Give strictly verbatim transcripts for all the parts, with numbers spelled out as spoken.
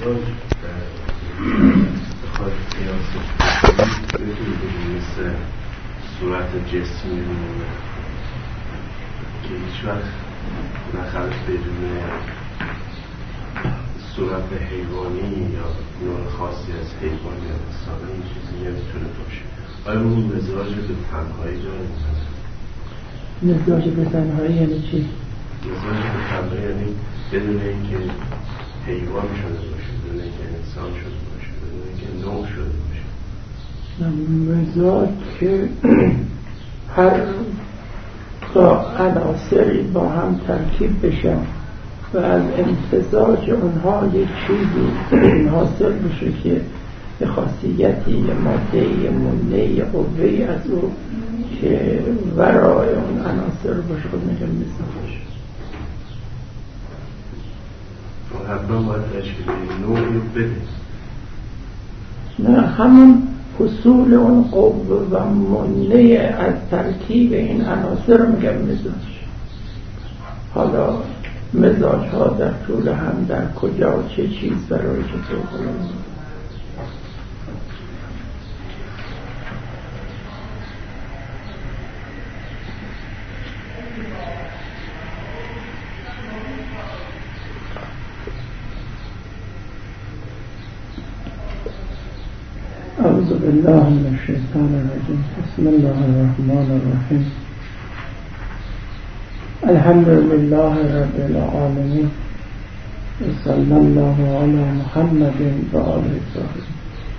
مزاج بخواد قیاسش بتونی بگیم مثل صورت جسمی میمونه که هیچ وقت نخلص بدون صورت حیوانی یا نوع خاصی از حیوانی یا انسان این چیزی نمیتونه باشه. آیا اون مزاج به تنهایی داره؟ مزاج به تنهایی یعنی چی؟ مزاج به تنهایی یعنی بدون اینکه حیوان شده باشه، بدون اینکه انسان شده باشه، بدون اینکه نوع شده باشه. مزاج که هر تا عناصری با هم ترکیب بشن و از امتزاج اونها یک چیزی حاصل بشه که به خاصیتی یه ماده یه مونه یه قوهی از او که ورای اون عناصر باشه خود میگم مزاج. حتما باید تشکیل نوعی بده. نه همون حصول اون قوه و مونه از ترکیب این عناصر میگم مزاج. حالا مزاج ها در طول هم در کجا چه چیز برای چطور کنیم. أعوذ بالله من الشيطان الرجيم بسم الله الرحمن الرحيم الحمد لله رب العالمين وصلى الله على محمد وآله وصحبه.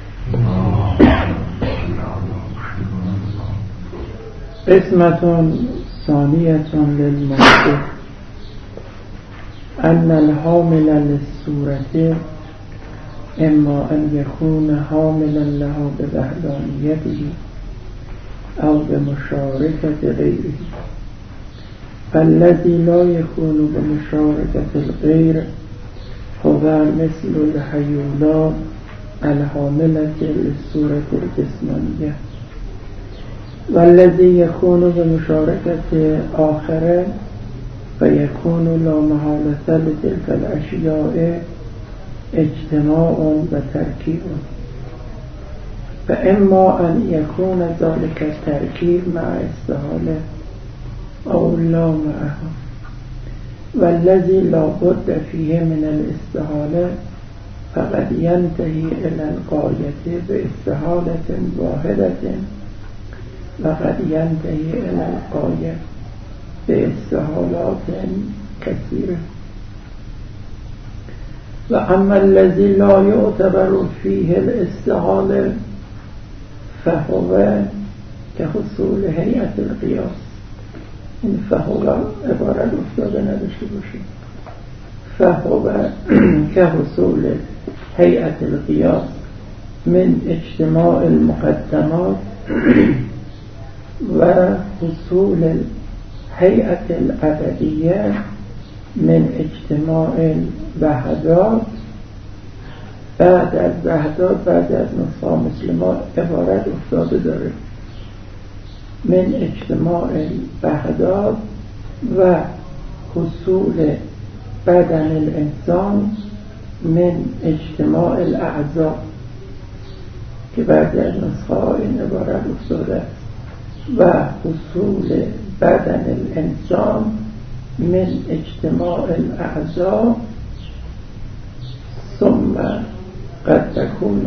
قسمة ثانية للموضوع أن الحامل للصورة اما ان يكون حاملا لها بوحدانيته او بمشاركة غيره، فالذي لا يكون بمشاركة الغير هو مثل الحيولات الحاملة للصورة الجسمانية، والذي يكون بمشاركة آخر فيكون لا محالة لتلك الأشياء اجتماع و ترکیب، و اما ان یکون ذلك الترکیب مع استحاله او لا معه، والذي لا بد فيه من الاستحاله فقد ينتهي الى الغاية باستحالة واحدة وقد ينتهي الى الغاية باستحالات كثيرة. وأما الذي لا يعتبر فيه الاستحالة فهو كحصول هيئة القياس. این فهو عبارت افتاده نداشته باشید. فهو كحصول هيئة القياس من اجتماع المقدمات وحصول هيئة الأبدية من اجتماع الوحدات. بعد از وحدات بعد از نسخه مثل ما عبارت افتاده داره من اجتماع الوحدات و حصول بدن الانسان من اجتماع الاعضاء که بعد از نسخه این عبارت افتاده است و حصول بدن الانسان من اجتماع الاعضاء ثم قد تكون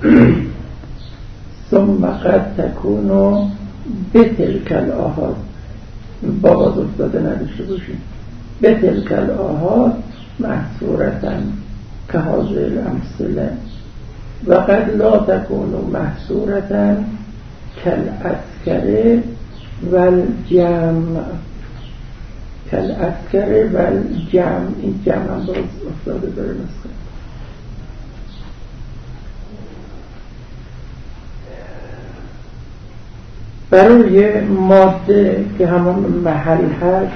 ثم قد تكون بتلك الآحاد. باز افتاده نداشته باشید. بتلك الآحاد محصورة كهذه الأمثلة وقد لا تكون محصورة كالعسكر والجمع. كالعسكر والجمع این جمع هم باز افتاده داره نسخه. برای ماده که همون محل هست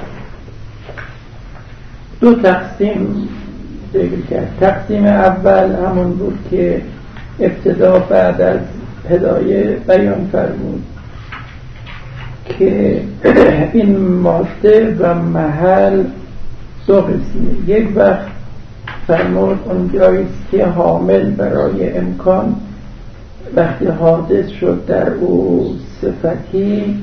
دو تقسیم ذکر کرد. تقسیم اول همون بود که ابتدا بعد از هدایه بیان فرمود که این ماده و محل دو قسمه. یک وقت فرمود اونجاییست که حامل برای امکان وقتی حادث شد در او صفتی،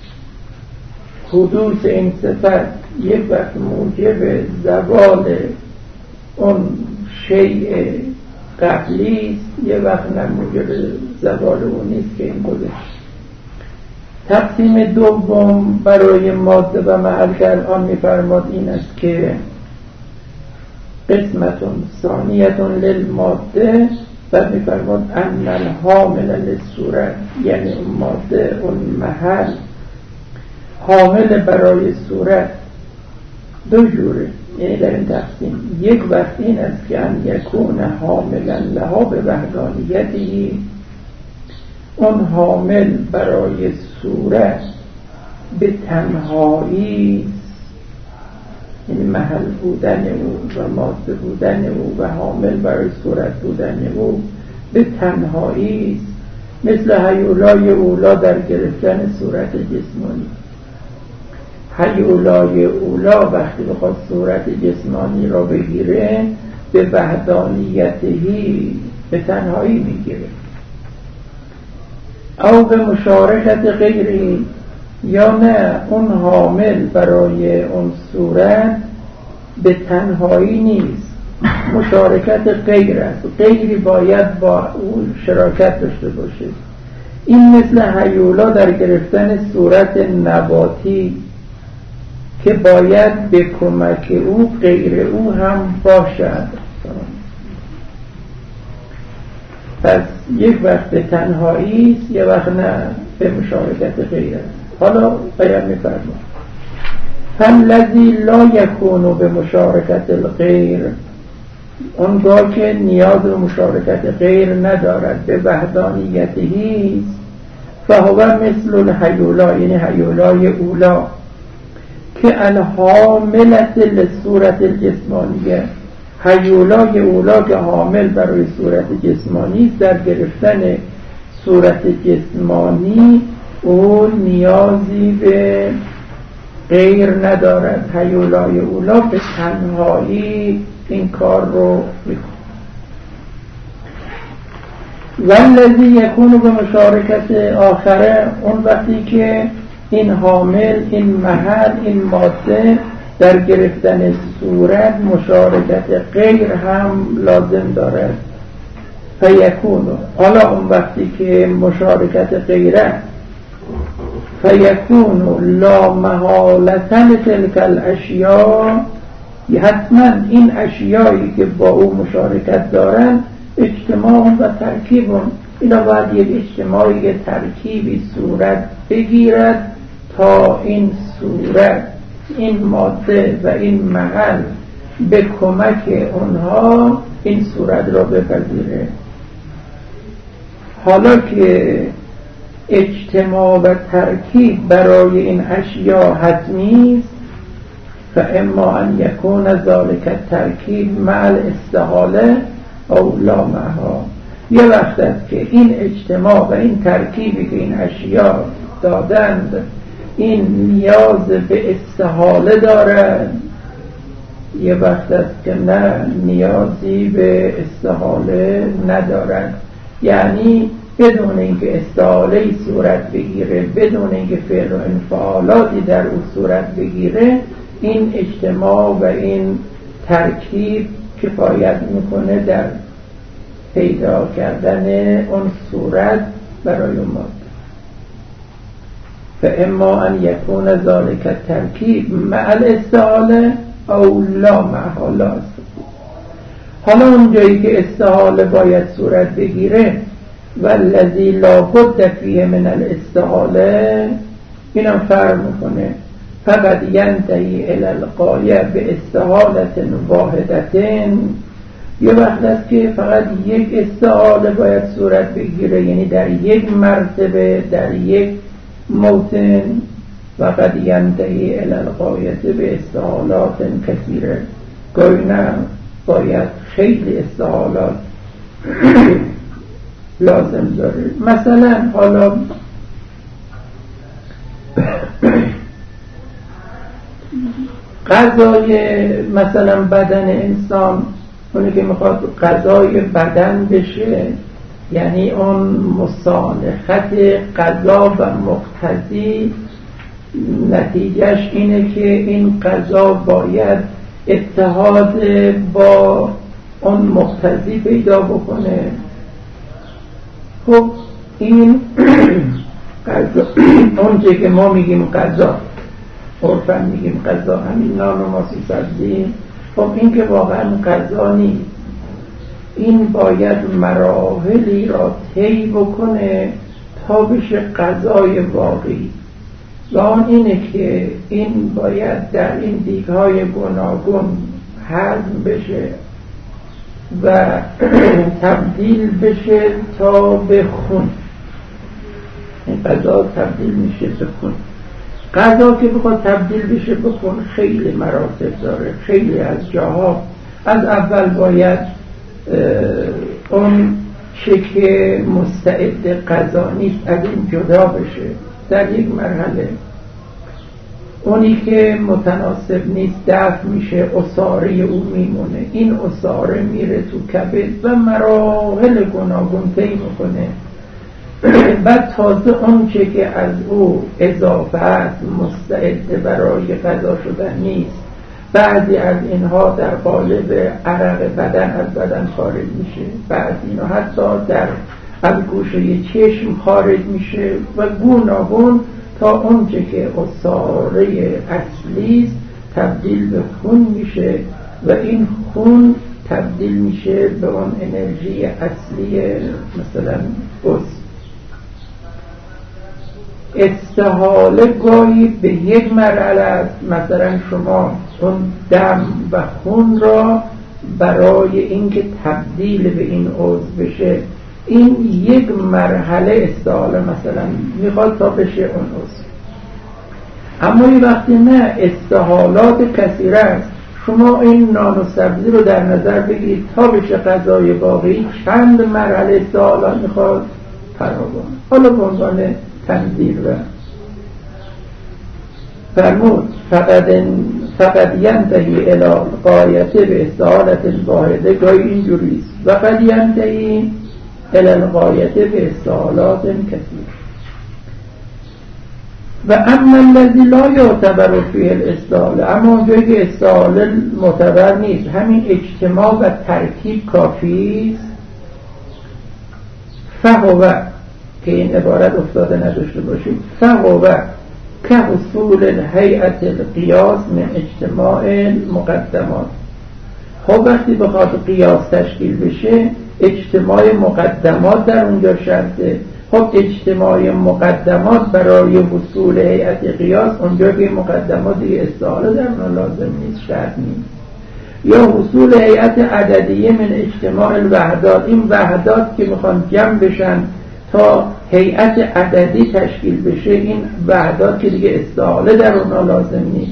حدوث این صفت یک وقت موجب زوال اون شیء قبلی است، یک وقت نه موجب زوال اون نیست که این گذشت. تقسیم دوم برای ماده و محل که الان می‌فرماد این است که قسمتون ثانیتون للماده و می‌فرماد ان الحامل للصورت، یعنی اون ماده اون محل حامل برای صورت دو جوره، یعنی در این تقسیم یک وقت این است که ان یکون حاملا لها به وحدانیتی، اون حامل برای صورت به تنهایی، یعنی محل بودن او و ماده بودن او و حامل برای صورت بودن او به تنهایی، مثل هیولای اولا در گرفتن صورت جسمانی. هیولای اولا وقتی بخواد صورت جسمانی را بگیره به وحدانیتهی به تنهایی میگیره، او به مشارکت غیری، یا نه اون حامل برای اون صورت به تنهایی نیست، مشارکت غیر است، غیری باید با اون شراکت داشته باشه. این مثل هیولا در گرفتن صورت نباتی که باید به کمک او غیر او هم باشد. پس یک وقت به تنهایی است، یک وقت نه به مشارکت غیر است. حالا باید می‌فرماید فالذی لا یکون به مشارکت الغیر، اونگاه که نیاز به مشارکت غیر ندارد به وحدانیتهی، فهو مثل الهیولا، یعنی هیولای اولا که الحاملت لصورت الجسمانیه، هیولای اولا که حامل برای صورت جسمانی در گرفتن صورت جسمانی او نیازی به غیر ندارد، هیولای اولا به تنهایی این کار رو میکنه. والذی یکون به مشارکت آخره، اون وقتی که این حامل، این محل، این ماده در گرفتن صورت مشارکت غیر هم لازم دارد. فیکونو، حالا اون وقتی که مشارکت غیره، فیکونو لا محالتن تلک الاشیاء، حتما این اشیایی که با او مشارکت دارن اجتماع و ترکیب، اینا باید یک اجتماعی ترکیبی صورت بگیرد تا این صورت، این ماده و این محل به کمک اونها این صورت را بپذیره. حالا که اجتماع و ترکیب برای این اشیاء حتمی است، فاما ان یکون ذلک الترکیب مع الاستحاله او لا معها، یه وقت است که این اجتماع و این ترکیبی که این اشیاء دادند این نیاز به استحاله دارد، یه وقت است که نه نیازی به استحاله ندارد، یعنی بدون اینکه استحاله‌ای صورت بگیره، بدون اینکه فعل و انفعالاتی در اون صورت بگیره، این اجتماع و این ترکیب کفایت میکنه در پیدا کردن اون صورت برای ماده. فاما ان یکون ذلک الترکیب مع الاستحاله او لا محاله. حالا اون جایی که استحاله باید صورت بگیره، والذی لا بد فیه من الاستحاله، اینم فرق میکنه، فقط ینتهی الی الغایه به استحالت واحدتن، یه وقت است که فقط یک استحاله باید صورت بگیره، یعنی در یک مرتبه، در یک موطن، فقط ینتهی الی الغایه به استحالات کثیره، گاهی نه باید خیلی استحالات لازم داره. مثلا حالا غذای مثلا بدن انسان اونی که میخواد غذای بدن بشه، یعنی اون مصالحت غذا و مقتضی، نتیجهش اینه که این غذا باید اتحاد با اون مقتضی پیدا بکنه. خب این غذا، اونچه که ما میگیم غذا، عرفاً میگیم غذا، همین نان و ماسی سبزی، خب این که واقعا غذا نیست. این باید مراحلی را طی بکنه تا بشه غذای واقعی. و آن اینه که این باید در این دیگ‌های گوناگون هضم بشه و تبدیل بشه تا به خون. این غذا تبدیل میشه به خون. غذا که بخواد تبدیل بشه به خون خیلی مراتب داره، خیلی از جاها. از اول باید اون چه که مستعد غذا نیست از این جدا بشه در یک مرحله. اونی که متناسب نیست دفع میشه، عصاره او میمونه، این عصاره میره تو کبد و مراحل گوناگون طی میکنه. بعد تازه اون چه که از او اضافه است مستعد برای غذا شدن نیست، بعضی از اینها در قالب عرق بدن از بدن خارج میشه، بعضی اینها حتی در از گوشه چشم خارج میشه و گوناگون تا اونچه که عصاره اصلی است تبدیل به خون میشه و این خون تبدیل میشه به اون انرژی اصلی مثلا عضو. استحاله گاهی به یک مرحله است، مثلا شما اون دم و خون را برای اینکه تبدیل به این عضو بشه، این یک مرحله استحاله مثلا میخواد تا بشه اون عضو. اما یه وقتی نه، استحالات کثیره است. شما این نان و سبزی رو در نظر بگیرید تا بشه غذای واقعی چند مرحله استحالات میخواد فراوان. حالا به عنوان تنظیر و فرمود فقط فقط ینتهی الی غایت به استحالت واحده، گاهی اینجوریست و قد ینتهی الی الغایت به استحالات کثیر. و اما الذی لا یعتبر فیه الاستحاله، اما اونجایی که استحاله معتبر نیست، همین اجتماع و ترکیب کافی است. فهو، که این عبارت افتاده نداشته باشید، فهو که حصول الهیئت القیاس من اجتماع المقدمات. خب وقتی بخواد قیاس تشکیل بشه اجتماع مقدمات در اونجا شرطه. خب اجتماع مقدمات برای حصول هیئت قیاس، اونجا که مقدمات دیگه استحاله در اون لازم نیست، شرط نیست. یا حصول هیئت عددیه من اجتماع الوحدات، این وحدات که میخوان جمع بشن تا هیئت عددی تشکیل بشه، این وحدات که دیگه استحاله در اونها لازم نیست،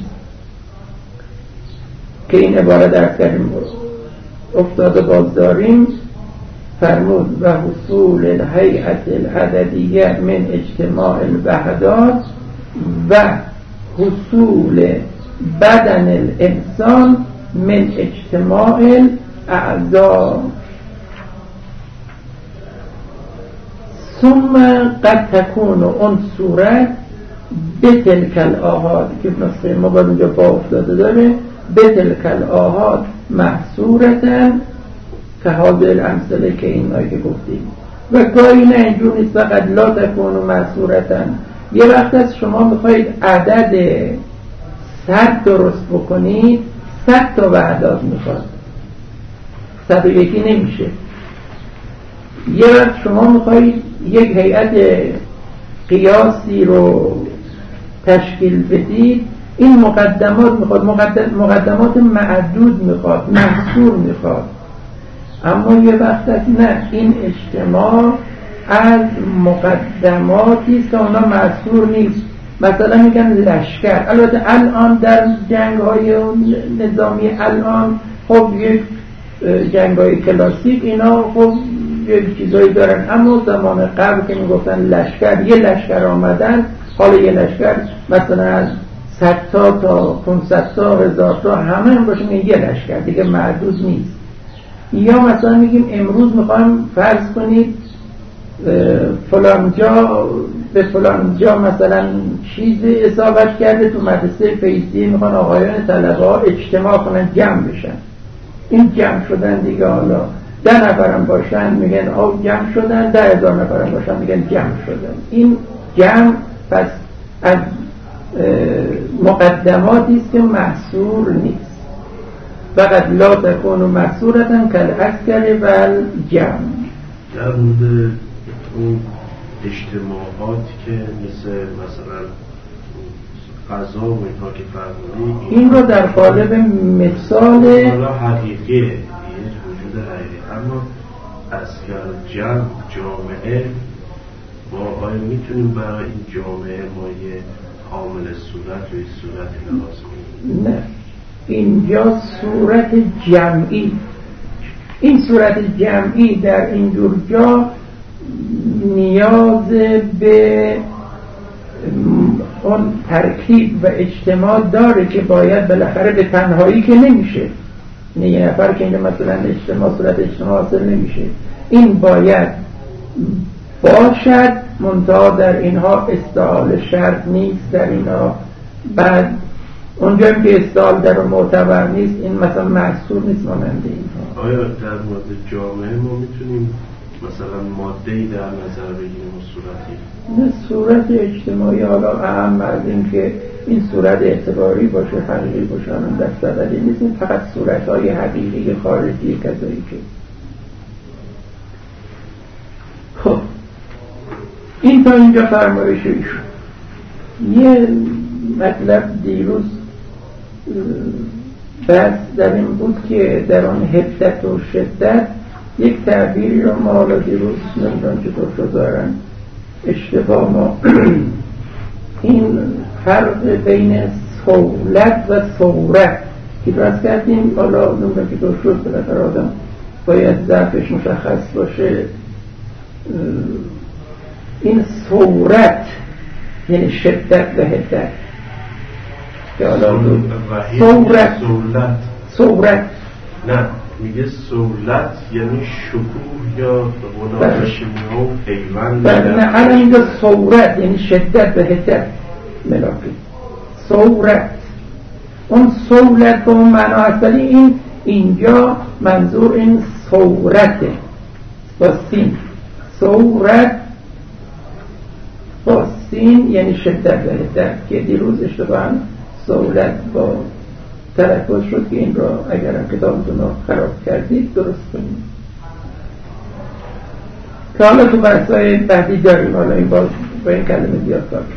که این عبارت در کردیم افتاده باز داریم. فرمود و حصول الهیئت العددیه من اجتماع الوحدات و حصول بدن الانسان من اجتماع الاعضاء. ثم قد تكون اون صورت به تلک الآحاد، که نسخه ما باید اونجا با افتاده داره، به تلک الآحاد محصورتاً که حاضر الامثله، که این هایی که گفتیم. و گاهی نه اینجور نیست، فقط لا تکون محصورتاً. یه وقت از شما میخواید عدد صد درست بکنید، صد تا وحدات میخواد، صد و یکی نمیشه. یه وقت شما میخواید یک هیئت قیاسی رو تشکیل بدید، این مقدمات میخواد، مقدمات معدود میخواد، محصور میخواد. اما یه وقت نه، این اجتماع از مقدماتی است که اونا محصور نیست. مثلا میگن لشکر، البته الان در جنگ های نظامی الان خب یک جنگ های کلاسیک اینا خب یک چیزایی دارن، اما زمان قبل که میگفتن لشکر، یه لشکر آمدن، حالا یه لشکر مثلا از صد تا تا پانصد تا هزار تا همه هم باشن، یه لشکر دیگه معدود نیست. یا مثلا میگیم امروز میخوایم فرض کنید فلان جا به فلان جا مثلا چیز اصابت کرده، تو مدرسه فیضی میخوان آقایان طلبه ها اجتماع کنن، جمع بشن. این جمع شدن دیگه، حالا ده نفرم باشن میگن آو جمع شدن، ده هزار نفرم باشن میگن جمع شدن. این جمع پس از مقدماتی است که محصور نیست. فقط لا تکون محصورتن کالعسکر و الجمع. در مورد اون اجتماعاتی که مثل مثلا غذا و اینها که فرمودید، این رو در قالب مثال حالا حقیقیه، یه وجود حقیقی، اما اسکر جمع جامعه ما آیا میتونیم برای این جامعه ما یه حامل صورت و یک صورت لحاظ کنیم؟ نه، اینجا صورت جمعی، این صورت جمعی در این جور جا نیاز به اون ترکیب و اجتماع داره که باید بالاخره به تنهایی که نمیشه، نه یه نفر که اینه مثلا اجتماع صورت اجتماع حاصل نمیشه، این باید باشد، منتها در اینها استعال شرط نیست در اینها. بعد اونجا که استعال در معتبر نیست، این مثلا محصور نیست مانند اینها. آیا در مورد جامعه ما میتونیم مثلا ماده‌ای در نظر بگیریم و صورتی؟ نه، صورت اجتماعی حالا اهم از این که این صورت اعتباری باشه، حقیقی باشه، هم در صددی نیست، این فقط صورت‌های حقیقی خارجی کذایی که. خب این تا اینجا فرمایش ایشون. یه مطلب دیروز بس در این بود که در آن حدت و شدت یک تعبیری رو ما حالا دیروز نمیدونم چطور شد دارن اشتباه ما این فرق بین سهولت و صورت که درست کردیم، حالا نمیدونم چطور شد، بالاخره آدم باید ضعفش مشخص باشه. این صورت یعنی شدت و حدت که حالا صورت صورت نه میگه سهولت یعنی شکوه یا به قول شیمیه و پیوند. نه الان اینجا صورت یعنی شدت و حدت ملاقی صورت، اون سهولت به اون معنا هست، ولی این اینجا منظور این صورته با سین، صورت با سین یعنی شدت و حدت که دیروز اشتباها سهولت با تلفظ شد که این را اگرم کتابتون رو خراب کردید درست کنید. که حالا تو بحثای بعدی داریم، حالا این باز با این کلمه زیاد کار.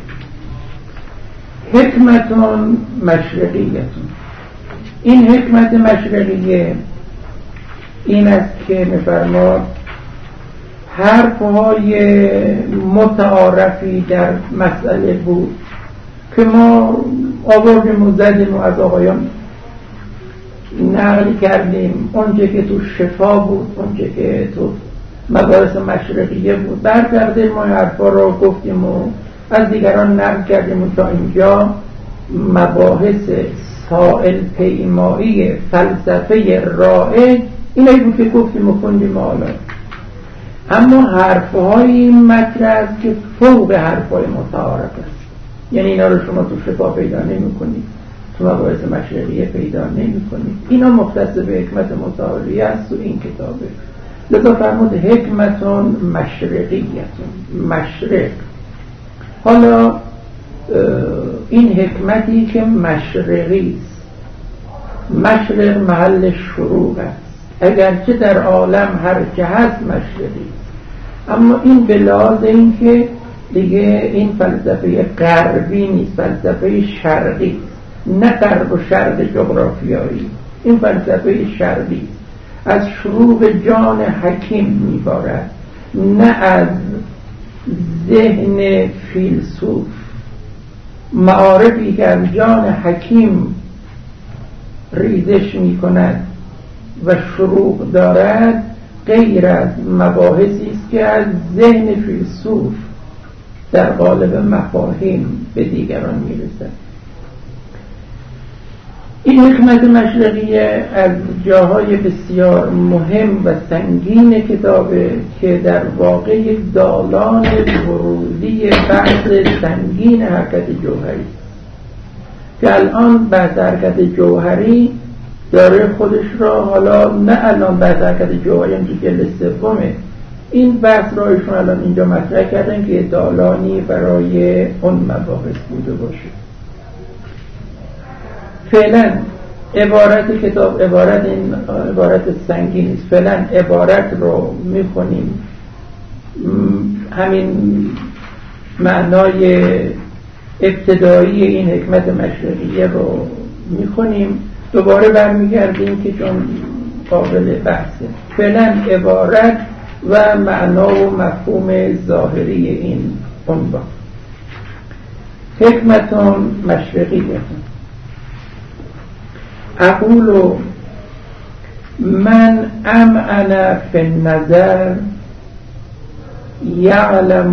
حکمتون مشرقیتون، این حکمت مشرقیه این است که میفرماد حرفهای متعارفی در مسئله بود که ما آوردیم و زدیم و از آقایان نقل کردیم، اونچه که تو شفا بود، اونچه که تو مباحث مشرقیه بود، برگردیم ما حرفا رو گفتیم و از دیگران نقل کردیم و تا اینجا مباحث سائل پیمایی فلسفه رائج اینایی بود که گفتیم و خوندیم حالا. اما حرفهای مطرح است که فوق حرفهای متعارف است، یعنی اینا رو شما تو شفا پیدا نمی کنید، تو مباحث مشرقیه پیدا نمی کنید، اینا مختص به حکمت متعالی است تو این کتابه. لذا فرمود حکمتون مشرقیتون، مشرق. حالا این حکمتی که مشرقی است، مشرق محل شروع است، اگرچه در عالم هر که هست مشرقی است، اما این به لحاظ این که دیگه این فلسفه غربی نیست، فلسفه شرقی است، نه غرب و شرق جغرافیایی، این فلسفه شرقی است، از شروع جان حکیم میبارد، نه از ذهن فیلسوف. معارفی که از جان حکیم ریزش میکند و شروع دارد غیر از مباحثی است که از ذهن فیلسوف در قالب مفاهیم به دیگران میرسد. این حکمت مشرقیه از جاهای بسیار مهم و سنگین کتابه که در واقع یک دالان ورودی بحث سنگین حرکت جوهری که الان بحث حرکت جوهری داره خودش را، حالا نه الان بحث حرکت جوهری هم که جلد سومه، این بحث را ایشون الان اینجا مطرح کردن که دالانی برای اون مباحث بوده باشه. فعلا عبارت کتاب عبارت این عبارت سنگین است. فعلا عبارت رو میخونیم، همین معنای ابتدایی این حکمت مشرقیه رو میخونیم، دوباره برمیگردیم که چون قابل بحثه. فعلا عبارت و معنا و مفهوم ظاهری این عنوان. حکمتون مشرقیه. اقول من امعن فی النظر یعلم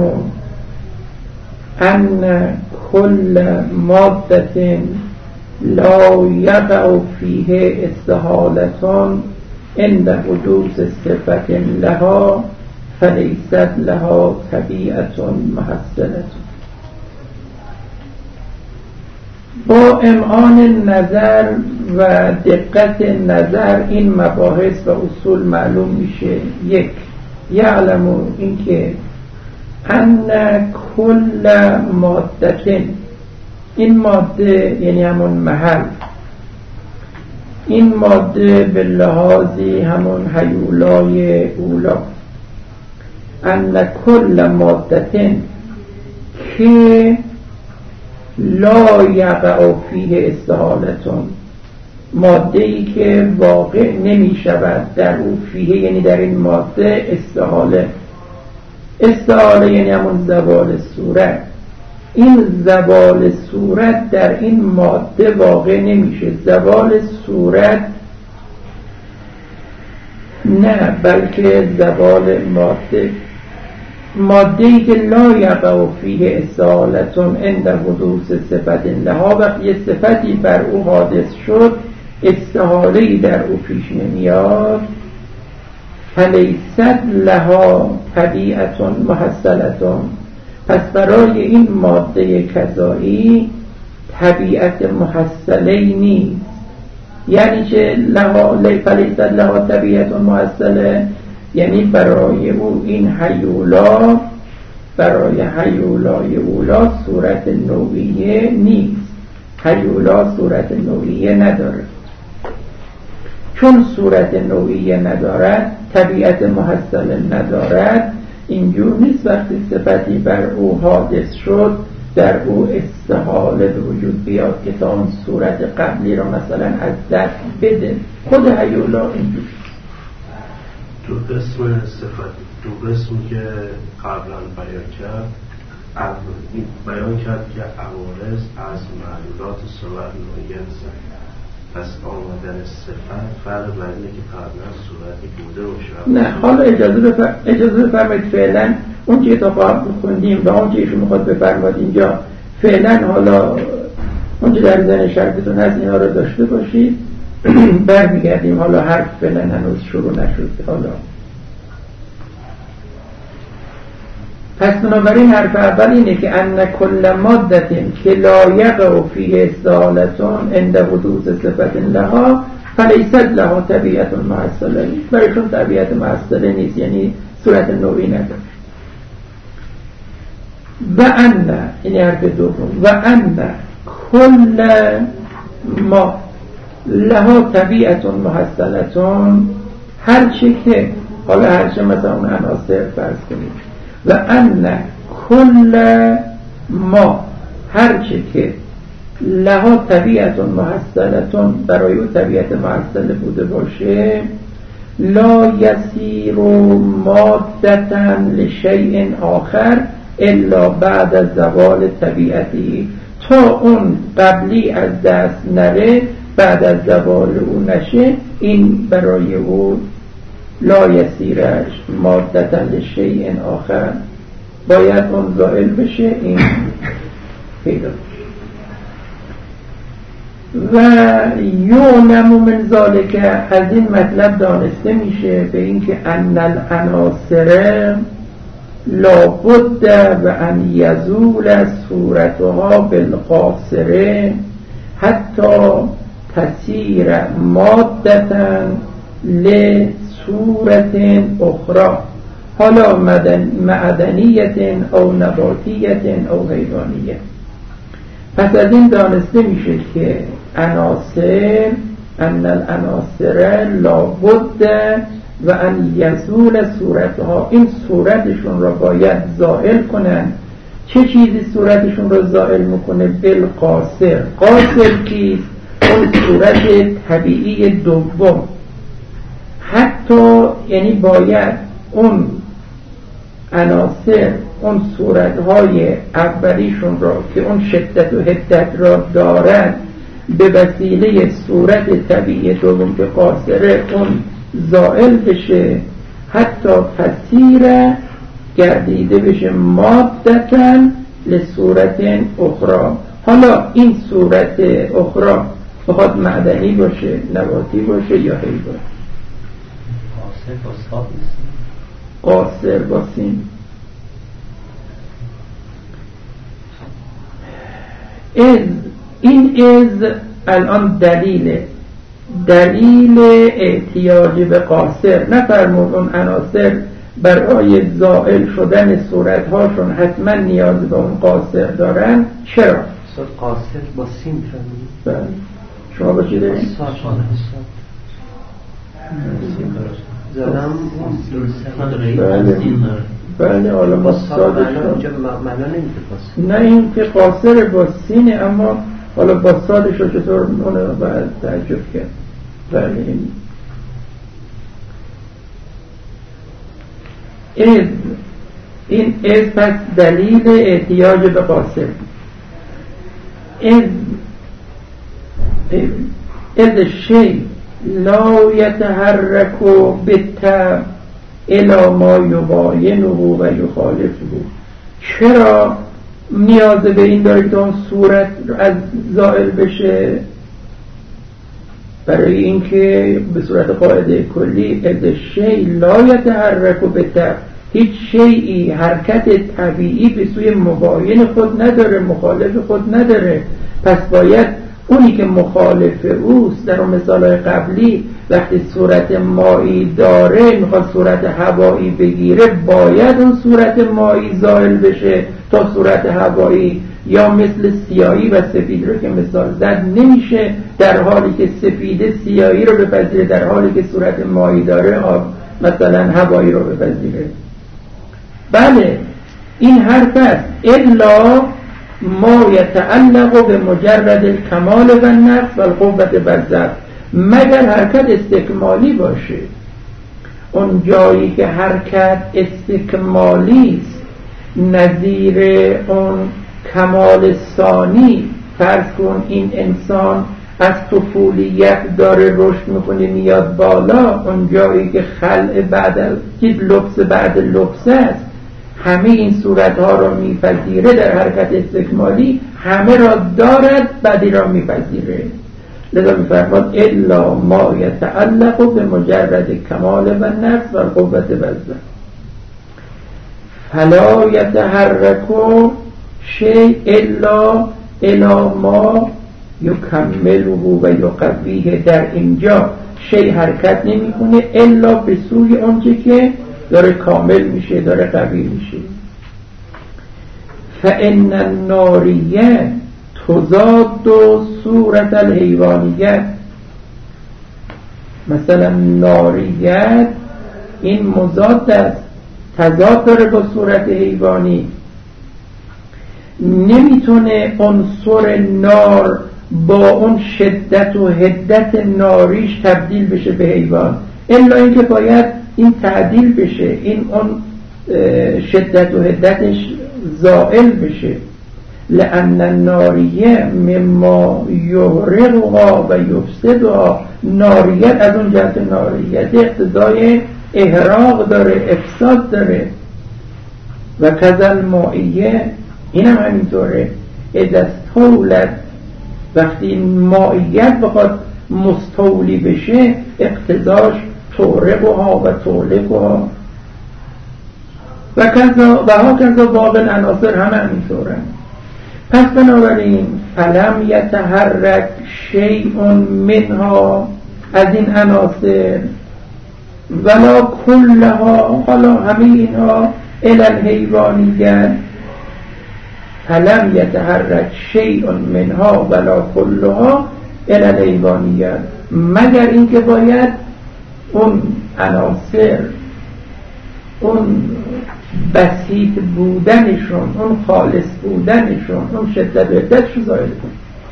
ان كل مادة لا يقع فيه استحالة عند حدوث صفة لها فليست لها طبيعة محصلة. با امعان نظر و دقت نظر این مباحث و اصول معلوم میشه. یک، یعلم این که ان کل ماده، این ماده یعنی همون محل، این ماده به لحاظی همون هیولای اولا، ان کل ماده که لا یقع فیه استحالتون، ماده ای که واقع نمی شود در او، فیه یعنی در این ماده، استحاله. استحاله یعنی همون زوال صورت. این زوال صورت در این ماده واقع نمیشه. زوال صورت نه، بلکه زوال ماده، ماده‌ای که لا یقع فیه استحالتون عند حدوث صفت لها، وقتی یه صفتی بر او حادث شد استحاله‌ای در او پیش نمیاد، فلیست لها طبیعة محصلة، پس برای این ماده کذایی طبیعت محصله نیست. یعنی چه لها فلیست لها طبیعت محصله؟ یعنی برای او این هیولا، برای هیولای اولا صورت نوعیه نیست. هیولا صورت نوعیه نداره. چون صورت نوعیه ندارد، طبیعت محصله ندارد، اینجور نیست وقتی صفتی بر او حادث شد در او استحاله به وجود بیاد که تا اون صورت قبلی را مثلا از دست بده. خود هیولا اینجور. دو قسم صفت، دو قسم که قبلا بیان کرد، بیان کرد که عوارض از معلولات صورت نوعیه هستند. پس آمدن صفت فرق بر اینه که قبلا صورتی بوده باشه. نه، حالا اجازه بفر... اجازه بفرمایید فعلا اون چیزی تا قبل خوندیم و اون چیزی که میخواد بفرمایید اینجا، فعلا حالا اون چیزی در ذهن شرطتون هست اینا رو داشته باشید. برمیگردیم. حالا حرف فعلا هنوز شروع نشد. حالا پس بنابراین حرف اول اینه که ان کل ماده که لا یقع فیه استحالتون عند حدوث صفت لها فلیست لها طبیعت محصله، برایشون طبیعت محصله نیست، یعنی صورت نوعی نداره. و ان، این حرف دوم، و ان کل ما لها طبیعت محصلتون، هرچی که حالا هرچی مثلا اون عناصر فرض کنید، و ان کل ما، هرچی که لها طبیعت محصلتون، برای او طبیعت محصله بوده باشه، لا یسیر مادتا لشیء آخر الا بعد از زوال طبیعتی، تا اون قبلی از دست نره، بعد از زوال او نشه، این برای او لا یسیرش مادتا لشیء آخر، باید اون زائل بشه، این پیدا بشه. و یعلم من ذالک، از این مطلب دانسته میشه به اینکه ان العناصر لابد و ان یزول صورتها بالقاصره حتی تصیر مادتا لصورت اخرى، حالا معدنیت او نباتیت او حیوانیت. پس از این دانسته میشه که عناصر ان العناصر لابد و ان یزول صورتها، این صورتشون را باید زائل کنن. چه چیزی صورتشون را زائل میکنه؟ بالقاصر. قاصر کیست؟ اون صورت طبیعی دوم. حتی یعنی باید اون عناصر، اون صورتهای اولیشون را که اون شدت و حدت را دارد به وسیله صورت طبیعی دوم که قاصره اون زائل بشه، حتی تصیر گردیده بشه مادتن لصورت اخرى. حالا این صورت اخرى بخواد معدنی باشه، نباتی باشه یا حیوانی. قاصر با سین. از این از الان دلیل دلیل احتیاج به قاصر. نفرمود اون عناصر برای زائل شدن صورتهاشون حتما نیاز به اون قاصر دارن. چرا؟ قاصر با سین فرمود. شما با چی دارین؟ زدم بله بله حالا با سادش نه این که قاصر با سینه، اما حالا با سادش رو چطور اونو باید تعجب کرد. بله این از این از پس دلیل احتیاج به قاصر. از از شی لا یتحرک بالتبع الی ما یباینه و یخالفه. چرا نیاز به این داره که اون صورت از زائل بشه؟ برای اینکه به صورت قاعده کلی از شی لا یتحرک بالتبع، هیچ شیئی حرکت طبیعی به سوی مباین خود نداره، مخالف خود نداره. پس باید اونی که مخالف اوست، در اون مثالهای قبلی وقتی صورت مایی داره میخواد صورت هوایی بگیره، باید اون صورت مایی زائل بشه تا صورت هوایی، یا مثل سیاهی و سفید رو که مثال زد نمیشه در حالی که سفید سیاهی رو بپذیره در حالی که صورت مایی داره آب مثلا هوایی رو بپذیره. بله این حرف است. الا ما یتعلق به مجرد الکمال و النقص و القوت و الضعف، مگر حرکت استکمالی باشه. اون جایی که حرکت استکمالی است نظیر اون کمال ثانی، فرض کن این انسان از طفولیت داره رشد میکنه میاد بالا، اون جایی که خلع بعد لبس بعد لبس است، همه این صورتها را میپذیره در حرکت استکمالی، همه را دارد بعدی را میپذیره. لذا میفرماد الا ما یتعلق به مجرد کمال و نقص و قوت و الضعف فلا یتحرک شیء الا الا ما یکمله و یقویه. در اینجا شیء حرکت نمیکنه الا به سوی آنچه که داره کامل میشه، داره قوی میشه. فان الناریه تضاد صورت الحیوانیت. مثلا ناریت این مضاد است، تضاد داره با صورت حیوانی. نمیتونه عنصر نار با اون شدت و حدت ناریش تبدیل بشه به حیوان، الا اینکه باید این تعدیل بشه، این اون شدت و حدتش زائل بشه. لأن الناریه مما یغرقها و یفسدها. ناریت از اون جهت ناریت اقتضای احراق داره، افساد داره. و کذل مائیه این هم همینطوره. اذا استولد وقتی مائیت بخواد مستولی بشه اقتضاش تورقها و تولقها و کذا و ها کذا باقی العناصر همه همینطوره. پس بنابراین فلم یتحرک شیء منها از این عناصر ولا کلها، حالا همه اینها الی الحیوانیت، فلم یتحرک شیء منها ولا کلها الی الحیوانیت، مگر اینکه باید اون عناصر اون بسیط بودنشون، اون خالص بودنشون، اون شدت وحدتشون ظاهر کن.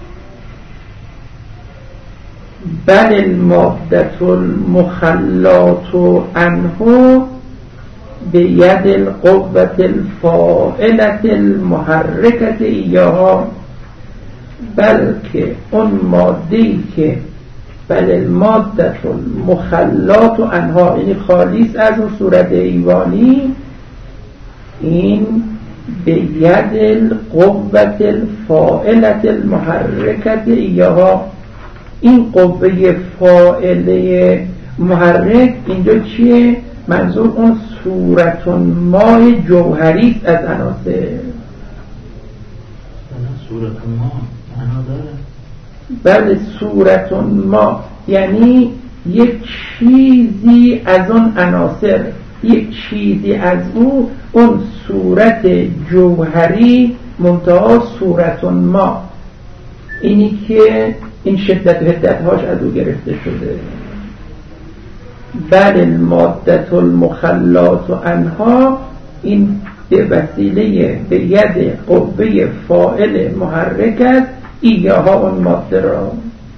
بل المادة المخلات عنه بید القوة الفاعلة المحركة ایاها، بلکه اون ماده‌ای که بل المادة المخلات عنها، یعنی خالیس از اون صورت ایوانی، این به ید القوة الفاعلة المحركة ایاها، این قوه فاعله محرک اینجا چیه؟ منظور اون صورت ماه جوهری از عناصر. صورت ما معنا داره؟ بله، صورت ما یعنی یک چیزی از اون عناصر، یک چیزی از او، اون صورت جوهری منتها صورت ما، اینی که این شدت و حدت هاش از او گرفته شده. بل المادة المخلات عنها، این به وسیله به ید قوه فاعل محرک است ایاها، اون ماده را.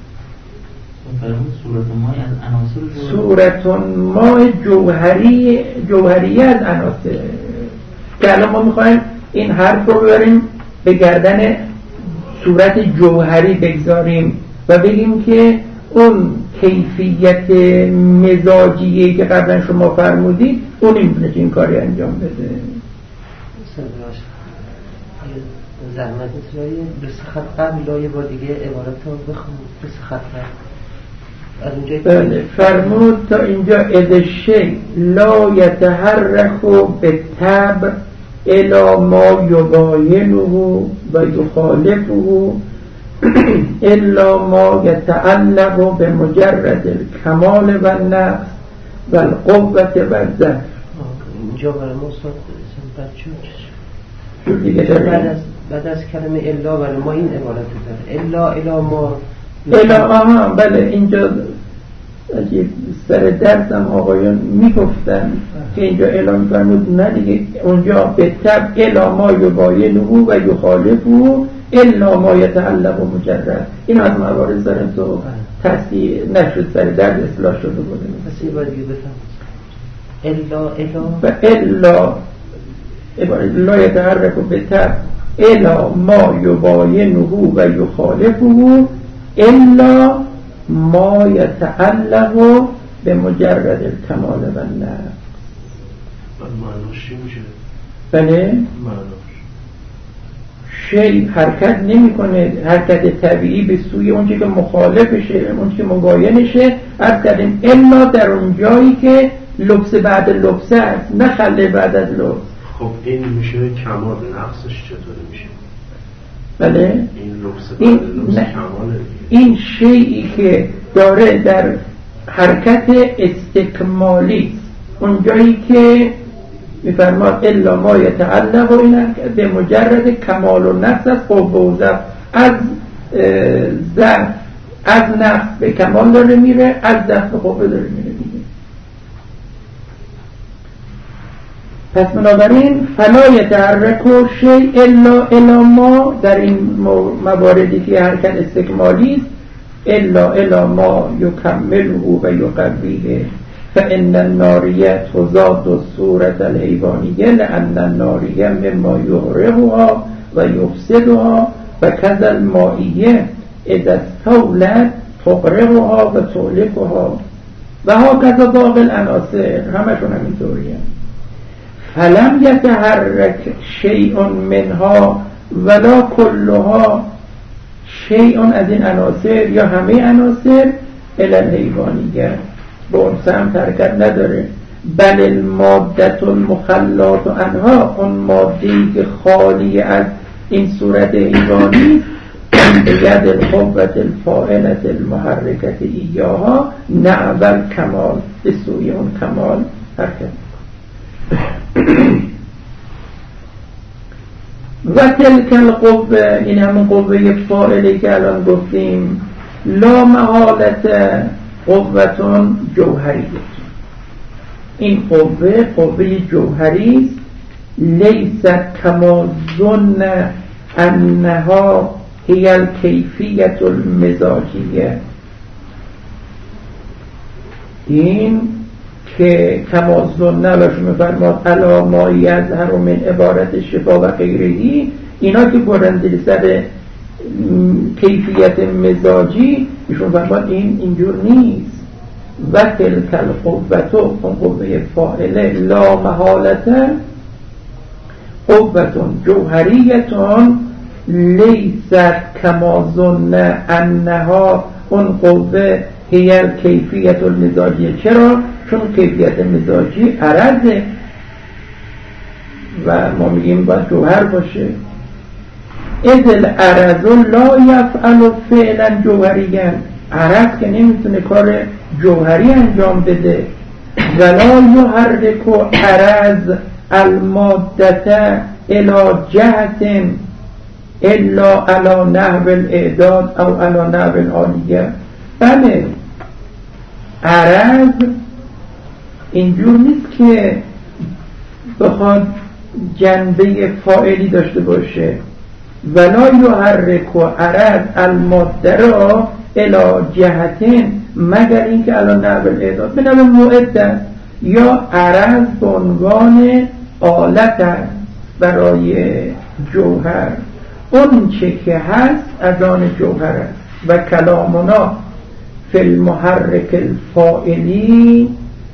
صورت ما جوهری، جوهری از عناصر، که الان ما میخوایم این حرف رو ببریم به گردن صورت جوهری بگذاریم و بگیم که اون کیفیت مزاجیه که قبلا شما فرمودید اون میتونه این کاری انجام بده. زحمت میتونی دو سه خط قبل لایه با دیگه عبارت رو بخون، دو سه خط قبل از اونجا. بله، فرمود تا اینجا اذ شی لا یتحرک به طبع الی ما یباینه و یخالفه الا ما یتعلق به مجرد الکمال و النقص و القوة و الضعف. اینجا برای ما استاد بچه بعد از بعد از کلمه الا برای ما این عبارت داره، الا الا ما الا. آها بله، اینجا سر درسم آقایان میگفتن که اینجا الا میفرمود، نه دیگه، اونجا به طبع الا ما یباینه و یخالفه الا ما یتعلق و مجرد. این از موارد داریم تو تصحیح نشد، سر درد اصلاح شده بوده. پس این باید دیگه بفهم الا الا و الا لا یتحرک به طبع الا ما یباینه و یخالفه الا ما یتعلق به مجرد الکمال و النقص. معناش چی میشه؟ بله، معناش شی حرکت نمیکنه، حرکت طبیعی به سوی اونچه که مخالفشه، اونچه که مباینشه. از کردیم الا در اون جایی که لبس بعد لبس است، نه خله بعد از لبس. خب این میشه کمال، نقصش چطوری میشه؟ بله، این لبس بعد این لبس کماله. این شیئی که داره در حرکت استکمالی، اون جایی که میفرماد الا ما یتعلق و این به مجرد کمال و نقص از قوه و ضعف، از ضعف از نقص به کمال داره میره، از ضعف به قوه داره میره دیگه. پس بنابراین فلا یتحرک شیء الا الا ما، در این مواردی که حرکت استکمالی است، الا الا ما یکمله و یقویه، فإن الناریه تزاد الصورة الحیوانیه لأن الناریه مما یغرقها و یفسدها و کذا المائیه اذا استولت تغرقها و تهلكها و هكذا باقی العناصر، همشون همینطوریه. فلم یتحرک شیء منها ولا کلها، شیء از این عناصر یا همه عناصر الی الحیوانیه به اون سمت حرکت نداره، بل المادة المخلات عنها، اون ماده‌ای که خالی از این صورت حیوانی به ید القوة الفاعلة المحرکة ایاها نحو الکمال، به سوی اون کمال حرکت. و تلک القوه، این همون قوه فاعلی که الان گفتیم، لا محالت قوتون جوهریه، این قوه قوه جوهری است، لیست کما ظن انها هی الکیفیت المزاجیه، این که کما ظن و شما فرماد علامایی یظهر من عبارت شفا و غیرهی، اینا که برند سر کیفیت مزاجی، ایشون فرماد این اینجور نیست. و تلک القوة، اون قوه فاعله، لا محالة قوة جوهریة لیست کما ظن انها، اون قوه هی الکیفیت المزاجیه. چرا؟ چون کیفیت مزاجی عرضه و ما میگیم باید جوهر باشه. اذ العرض لا یفعل فعلا جوهریا، عرض که نمیتونه کار جوهری انجام بده. ولا یحرک عرض المادة الى جهت الا على نحو الاعداد او على نحو العالیه. بله، عرض اینجور نیست که بخواد جنبه فاعلی داشته باشه. ولا یحرک عرض الماده را الی جهتین، مگر اینکه الان نحو الاعداد به نحو معده، یا عرض به عنوان آلت است برای جوهر، اون چه که هست از آن جوهر است. و کلامنا فی المحرک الفاعلی،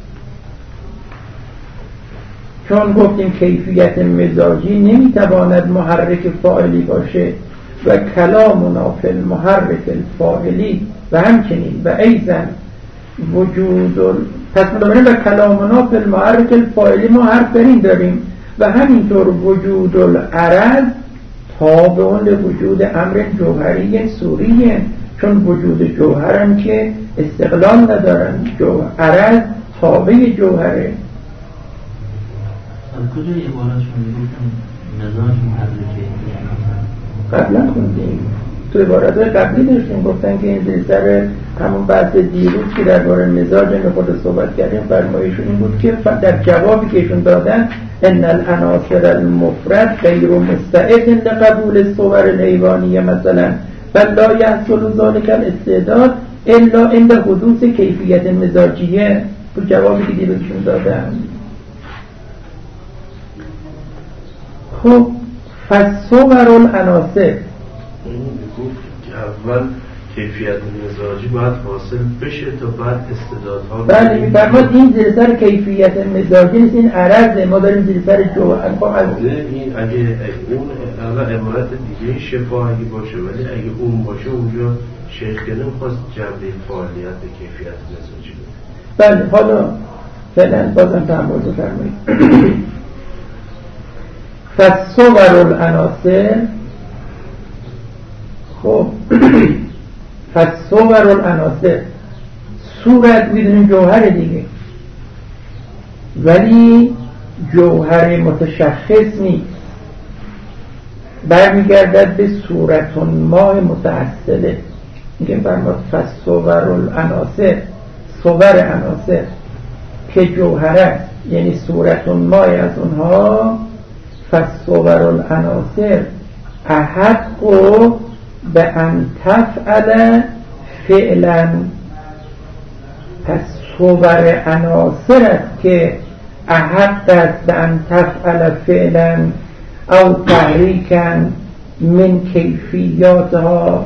چون گفتیم کیفیت مزاجی نمیتواند محرک فاعلی باشه، و کلامنا فی المحرک الفاعلی، و همچنین و ایضا وجود ال... پس بنابراین و کلامنا فی المحرک الفاعلی ما حرف برین داریم، و همینطور وجود العرض تابع لوجود امر جوهری سوریه، چون وجود جوهرم که استقلال ندارن، جوهر عرض تابع جوهره. کجا عبارتشون میگفتن مزاج محرکه؟ قبلا خوندیم تو عبارت قبلی داشتیم، گفتن که این سر همون بحث دیروز که درباره مزاج خود صحبت کردیم، فرمایشون این بود که در جوابی که ایشون دادن ان العناصر المفرد غیر مستعد لقبول الصور الحیوانیه مثلا، بل لا یحصل ذلك الاستعداد الا عند حدوث کیفیت مزاجیه. تو جوابی که دیروزشون دادن. خب فصور العناصر، این گفت که اول کیفیت مزاجی باید حاصل بشه تا بعد استعدادها. بله میفرماد این زیر سر کیفیت مزاجی نیست، این عرضه، ما داریم زیر سر جوهر. این اگه اون اول عبارت دیگه شفا اگه باشه، ولی اگه اون باشه اونجا شیخ کنه خواست جنبه فعالیت کیفیت مزاجی بود. بله حالا فعلا بازم تحمل بفرمایید. فصور العناصر، خب فصور العناصر صورت میدونیم جوهر دیگه، ولی جوهر متشخص نیست، برمیگردد به صورت ماه متأصله. میگه فرماد فصور العناصر، صور عناصر که جوهر است، یعنی صورت ماه از اونها. فصور العناصر احق به ان تفعل فعلا، پس صور عناصر است که احق است به ان تفعل فعلا او تحریکا من کیفیاتها.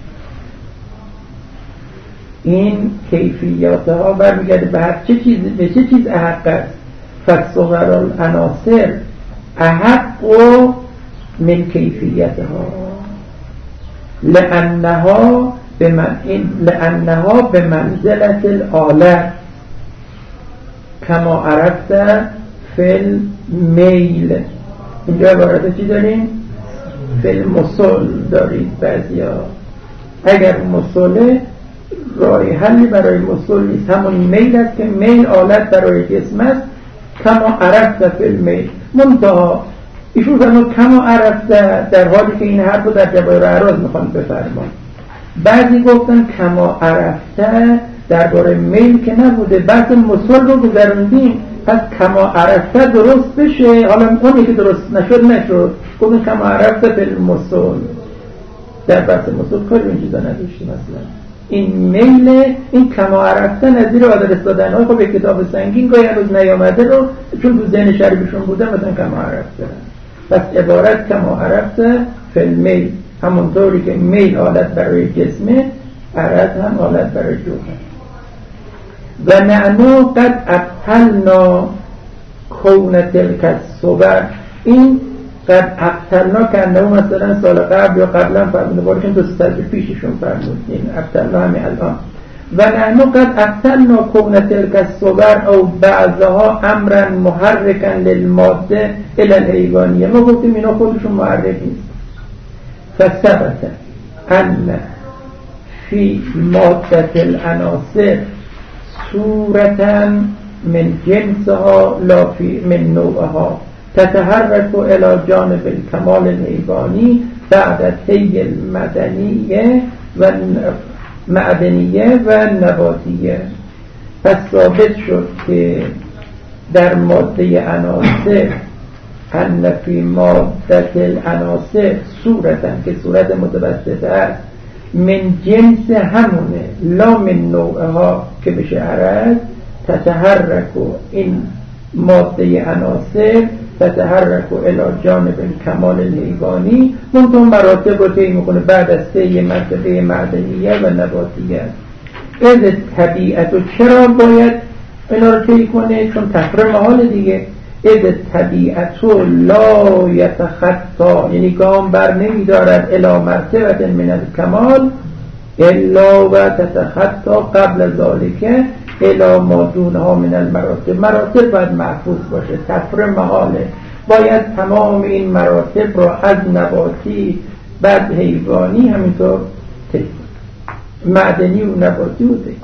این کیفیاتها برمیگرده به هر چه چیز، به چه چیز احق است. فصور العناصر احق من کیفیتها، لأنها به من این لأنها به منزلت الآلت کما عرفت فی المیل. اینجا عبارت چی داریم؟ فی المصل دارید بعضیا. اگر مصله راه حلی برای مصل نیست، همون میل است که میل آلت برای جسم است. کما عرفت فی المیل، منتها ایشون فرمود کما عرفت در حالی که این حرف رو در جواهر اعراض میخوان بفرمان. بعضی گفتن کما عرفت درباره میل که نبوده، بحث مصل رو گذروندیم، پس کما عرفت درست بشه. حالا اونی که درست نشد نشد، گفتن کما عرفت فی المصل. در بحث مصل کاری این چیزا نداشتیم مثلا. این میل، این کما عرفته نظیر آدرس دادن های خب یک کتاب سنگین گاهی روز نیامده رو چون تو ذهن شریفشون بوده مثلا کما عرفته. پس عبارت کما عرفته فی المیل، همونطوری که میل حالت برای جسمه، عرض هم حالت برای جوهر. و نعنو قد ابطلنا کون تلک الصور، این قد ابطلنا که انه مثلا سال قبل یا قبلا فرموده بارشون دو سال پیششون فرمود، این ابطلنا همین الان. و نعنو قد ابطلنا کون تلک الصور او بعضها امرا محرکا للماده الی الحیوانیه. ما گفتیم اینا خودشون محرک نیست. فثبت ان فی ماده العناصر صورتا من جنسها لا فی من نوعها تتحرك الى جانب الکمال الحیوانی بعد طی المدنیه و معدنیه و نباتیه. پس ثابت شد که در ماده عناصر ان فی ماده العناصر صورتا که صورت متوسطه است، من جنس همونه، لا من نوعها که بشه عرض، تتحرک و این ماده عناصر تتحرک و الی جانب کمال الحیوانی، منطقه مراتب رو طی میکنه بعد از طی مرتبه معدنیه و نباتیه. از طبیعت و چرا باید اینا رو طی کنه؟ چون تفریم حال دیگه. از طبیعت لا یتخطا، یعنی گام بر نمی دارد الی مرتبه من الکمال الا و تتخطا قبل ذالک الی ما دونها من المراتب. مراتب باید محفوظ باشه، تفریم حاله، باید تمام این مراتب را از نباتی بعد حیوانی همینطور طی، معدنی و نباتی و طی.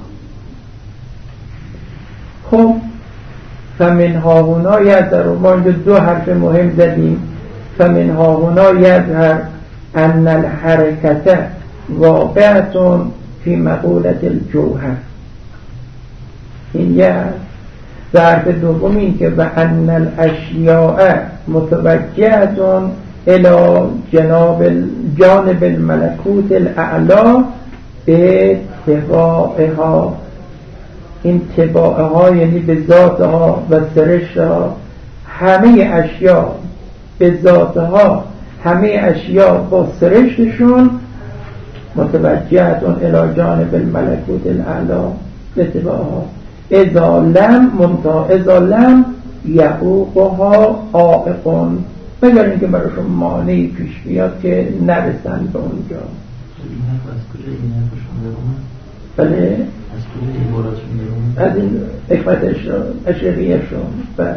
خب فمنها هنا یظهر، ما اینجا دو حرف مهم زدیم. فمنها هنا یظهر ان الحرکت واقعه فی مقولة الجوهر. این یه و حرف دوم این که و ان الاشیاء متوجهه الى جناب جانب الملکوت الاعلا به تباعها. این تباعها یعنی به ذاتها و سرشتها، همه اشیاء به ذاتها، همه اشیاء با سرشتشون متوجهتون الى جانب الملکوت الاعلا به تباعها. اذا لم منتها اذا لم یعوقها عائقون، مگر اینکه براشون مانعی پیش بیاد که نرسن به اونجا. بله از کجا عباراتشون میرون؟ از این حکمتشون اشعریهشون. بله.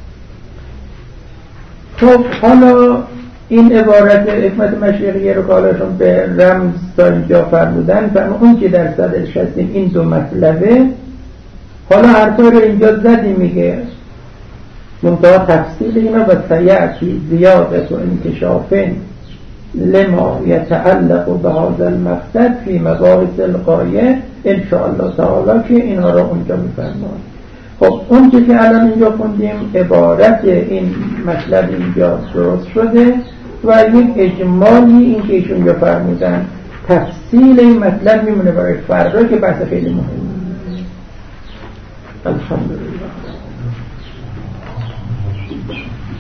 خب حالا این عبارت حکمت مشیقیه رو که حالاشون به رمز تا اینجا فرمودن، فرمون اون که در صدرش هستیم این دو مطلبه. حالا حرفا رو اینجا زدی میگه منتها تفصیل اینا و سیعتی زیادت و انکشافن لما یتعلق به هذا المقصد فی مباحث الغایه انشاءالله تعالی که اینها را اونجا میفرمان. خب اون که الان اینجا خوندیم عبارت این مطلب اینجا درست شده و یک اجمالی این که ایشون اینجا فرمودن. تفصیل این مطلب میمونه برای فردا که بحث خیلی مهمه. الحمدلله.